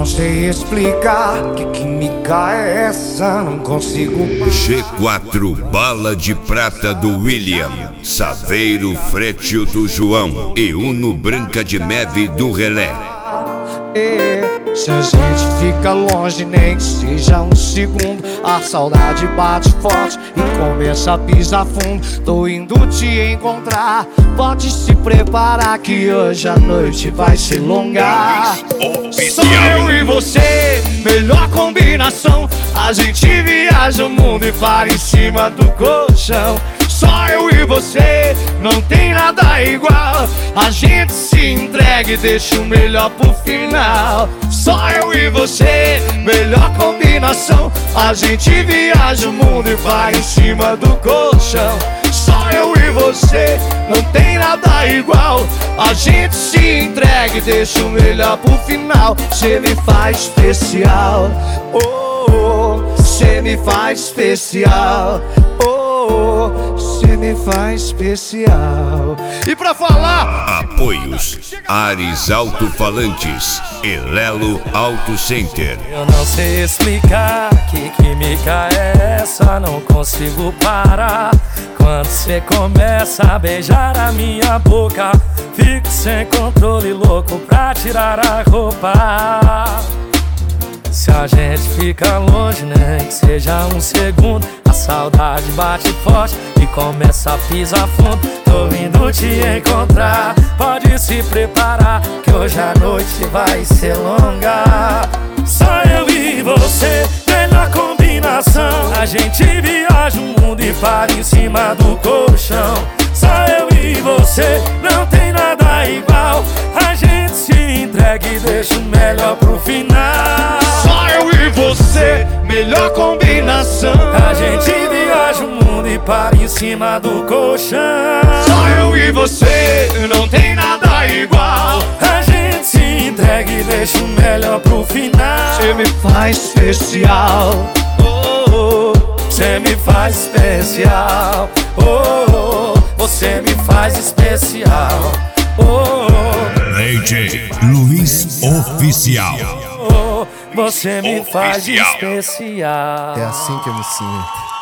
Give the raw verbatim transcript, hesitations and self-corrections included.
não sei explicar. Que química é essa? Não consigo. G quatro, bala de prata do William, Saveiro Frétil do João e Uno Branca de Neve do Relé. Se a gente fica longe, nem que seja um segundo, a saudade bate forte e começa a pisar fundo. Tô indo te encontrar, pode se preparar que hoje a noite vai ser longa. Só eu e você, melhor combinação. A gente viaja o mundo e para em cima do colchão. Só eu e você, não tem nada igual. A gente se entrega e deixa o melhor pro final. Só eu e você, melhor combinação. A gente viaja o mundo e vai em cima do colchão. Só eu e você, não tem nada igual. A gente se entrega e deixa o melhor pro final. Cê me faz especial, oh, oh. Cê me faz especial, oh, oh. Cê me faz especial. E pra falar, apoios Ares Alto-Falantes e Lelo Auto Center. Eu não sei explicar que química é essa, não consigo parar. Quando cê começa a beijar a minha boca, fico sem controle, louco pra tirar a roupa. Se a gente fica longe, nem que seja um segundo, a saudade bate forte e começa a pisar fundo. Tô indo te encontrar, pode se preparar que hoje a noite vai ser longa. Só eu e você, melhor combinação. A gente viaja o mundo e para em cima do colchão. Só eu e você, não tem nada igual. A gente se entrega e deixa o melhor pro final. só eu e você, melhor combinação. A gente viaja o mundo e para em cima do colchão. Só eu e você, não tem nada igual. A gente se entrega e deixa o melhor pro final. Cê me faz especial, oh, oh. Cê me faz especial, oh, oh. Você me faz especial, oh, oh. D J Luiz Oficial. Oh, você me faz especial. É assim que eu me sinto.